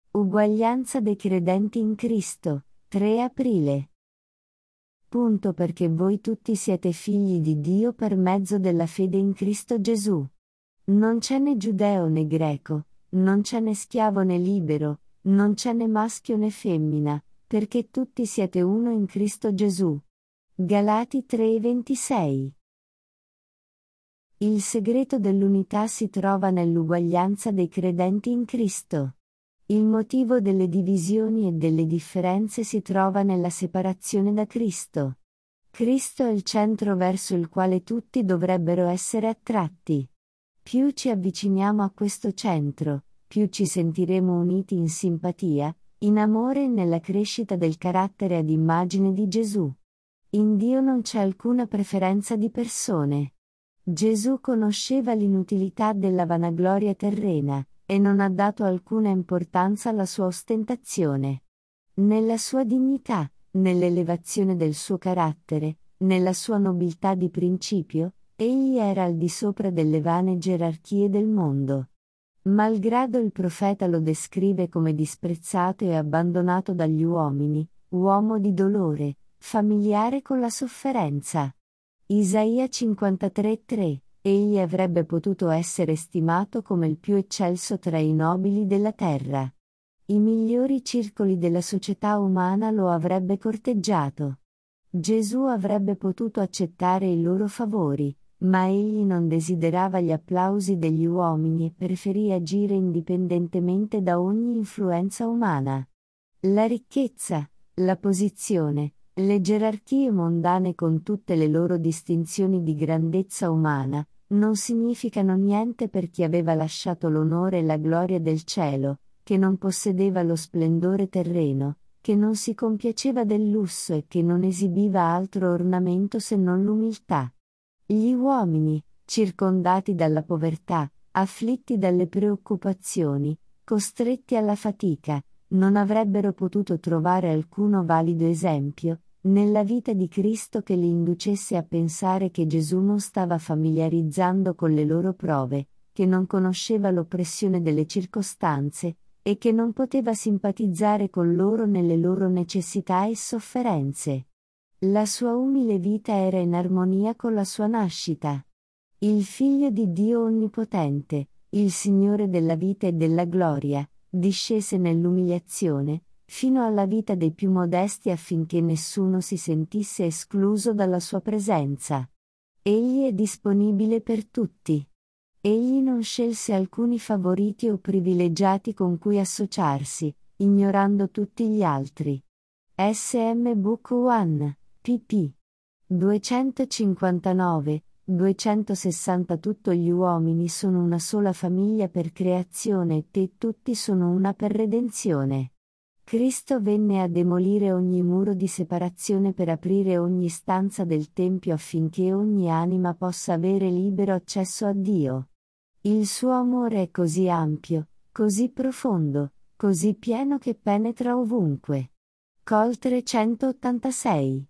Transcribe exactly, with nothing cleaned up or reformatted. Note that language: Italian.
Uguaglianza dei credenti in Cristo, tre aprile. Punto perché voi tutti siete figli di Dio per mezzo della fede in Cristo Gesù. Non c'è né giudeo né greco, non c'è né schiavo né libero, non c'è né maschio né femmina, perché tutti siete uno in Cristo Gesù. Galati tre ventisei. Il segreto dell'unità si trova nell'uguaglianza dei credenti in Cristo. Il motivo delle divisioni e delle differenze si trova nella separazione da Cristo. Cristo è il centro verso il quale tutti dovrebbero essere attratti. Più ci avviciniamo a questo centro, più ci sentiremo uniti in simpatia, in amore e nella crescita del carattere ad immagine di Gesù. In Dio non c'è alcuna preferenza di persone. Gesù conosceva l'inutilità della vanagloria terrena, e non ha dato alcuna importanza alla sua ostentazione. Nella sua dignità, nell'elevazione del suo carattere, nella sua nobiltà di principio, egli era al di sopra delle vane gerarchie del mondo. Malgrado il profeta lo descrive come disprezzato e abbandonato dagli uomini, uomo di dolore, familiare con la sofferenza. Isaia cinquantatré tre, egli avrebbe potuto essere stimato come il più eccelso tra i nobili della terra. I migliori circoli della società umana lo avrebbe corteggiato. Gesù avrebbe potuto accettare i loro favori, ma egli non desiderava gli applausi degli uomini e preferì agire indipendentemente da ogni influenza umana. La ricchezza, la posizione, le gerarchie mondane con tutte le loro distinzioni di grandezza umana, non significano niente per chi aveva lasciato l'onore e la gloria del cielo, che non possedeva lo splendore terreno, che non si compiaceva del lusso e che non esibiva altro ornamento se non l'umiltà. Gli uomini, circondati dalla povertà, afflitti dalle preoccupazioni, costretti alla fatica, non avrebbero potuto trovare alcuno valido esempio, nella vita di Cristo che li inducesse a pensare che Gesù non stava familiarizzando con le loro prove, che non conosceva l'oppressione delle circostanze, e che non poteva simpatizzare con loro nelle loro necessità e sofferenze. La sua umile vita era in armonia con la sua nascita. Il Figlio di Dio Onnipotente, il Signore della vita e della gloria, discese nell'umiliazione, fino alla vita dei più modesti affinché nessuno si sentisse escluso dalla sua presenza. Egli è disponibile per tutti. Egli non scelse alcuni favoriti o privilegiati con cui associarsi, ignorando tutti gli altri. S M Book uno, pp. duecentocinquantanove duecentosessanta. Tutto gli uomini sono una sola famiglia per creazione e te tutti sono una per redenzione. Cristo venne a demolire ogni muro di separazione per aprire ogni stanza del Tempio affinché ogni anima possa avere libero accesso a Dio. Il suo amore è così ampio, così profondo, così pieno che penetra ovunque. Col trecentottantasei